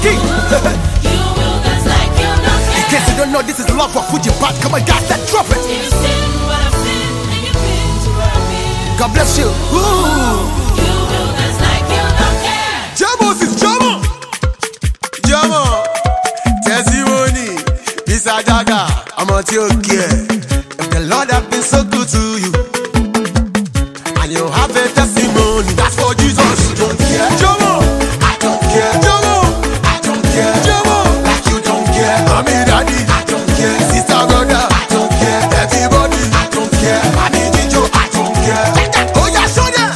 king. You will dance like you don't care. In case you don't know, this is love for Fuji Bat. Come on, guys, that drop it. You've seen what I've seen, and you've been to where I've been. God bless you. Ooh. You will dance like you don't care. Jamos is Jamo. Jamo. Testimony. This a dagger. I'm on your care. If the Lord have been so good to you, and you have a testimony, that's for Jesus. You don't care. Jamo. I don't care. Jamo. I don't care. Jamo. Like you don't care. Mommy, daddy. I don't care. Sister, brother. I don't care. Everybody. I don't care. Mommy, Jijo. I don't care. Oh yeah, show them.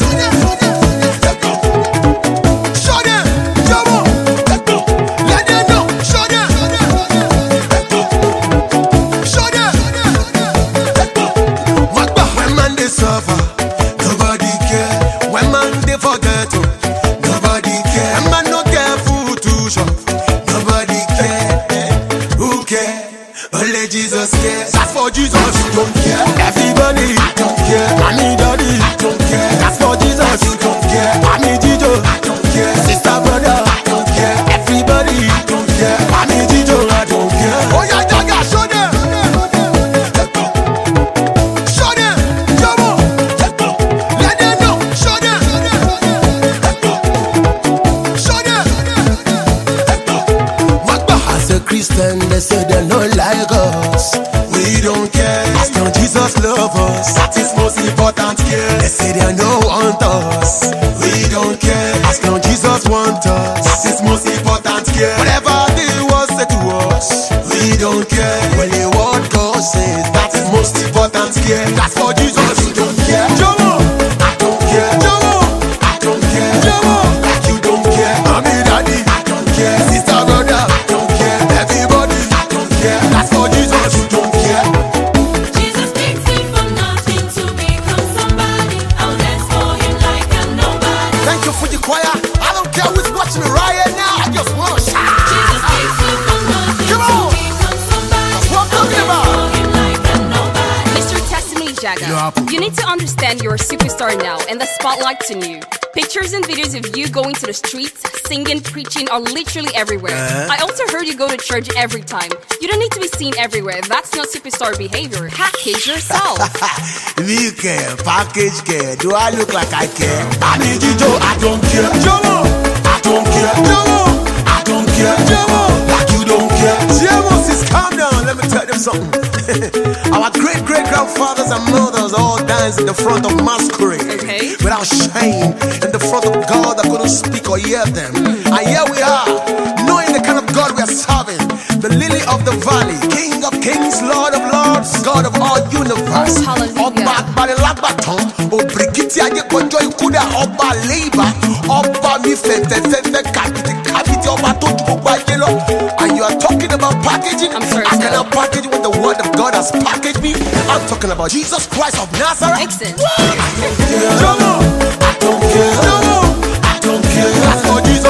Show them. Jamo. Let them know. Show them. Show them. When man they suffer, nobody care. When man they forget, nobody care. When man no care food to shop, nobody care. Who care? Only Jesus cares. That's for Jesus. You don't care. Everybody. I don't care. Mommy, daddy. I don't care. That's for Jesus. You don't care. Mommy, Jijo. I don't care. Sister, brother. I don't care. Everybody. I don't care. Mommy, Jijo. I don't care. Oh yeah, Jaga, show them. Show them. Jamo. Let them know. Show them. Show them. As a Christian, they say they don't like us. We don't care. As long Jesus love us, that is most important. Care. They say they don't want us. We don't care. As long Jesus want us, that is most important. Care. Whatever they want say to us, we don't care. When the word God says, that is most important. Care. That's for Jesus. You don't care. Jamo. I don't care. Jamo. I don't care. Jamo. Like you don't care. Mommy, daddy. I don't care. Sister, brother. I don't care. Everybody. I don't care. That's for Jesus. You don't care. Jesus takes me from nothing to become somebody. I'll dance for him like I'm nobody. Thank you for the choir. I don't care who's watching me right now. I just want to shout. Jesus takes me from nothing Come to on. become somebody. That's what I'm I'll talking dance about. for him like I'm nobody. Mr. Testimony Jaga, you need to understand you're a superstar now and the spotlight's on you. Pictures and videos of you going to the streets, singing, preaching are literally everywhere. I also heard you go to church every time. You don't need to be seen everywhere. That's not superstar behavior. Package yourself. We care, package care. Do I look like I care? I need you, Joe. I don't care. Jamo. I don't care. Jamo. I don't care. Jamo. Like you don't care. Jamo, sis, calm down. Let me tell them something. Our great grandfathers and mothers all danced in the front of masquerade. Okay. Without shame, in the front of God that couldn't speak or hear them. And here we are, knowing the kind of God we are serving. The lily of the valley, King of kings, Lord of lords, God of all universe. Hallelujah. Ọba Agbanilágbàtàn, òbìrìkìtì ayékọjọ́ ikúdà, ọba Lẹ́ìbà, ọba mi fẹ̀fẹ̀fẹ̀fẹ̀ kàbìtì ọba tó ju gbogbo ayé lọ. And you are talking about packaging? I'm sorry, I sir. cannot package what the word of God has packaged me. I'm talking about Jesus Christ of Nazareth. Excellent. Jamo, I don't care. Jamo, I don't care. That's for Jesus.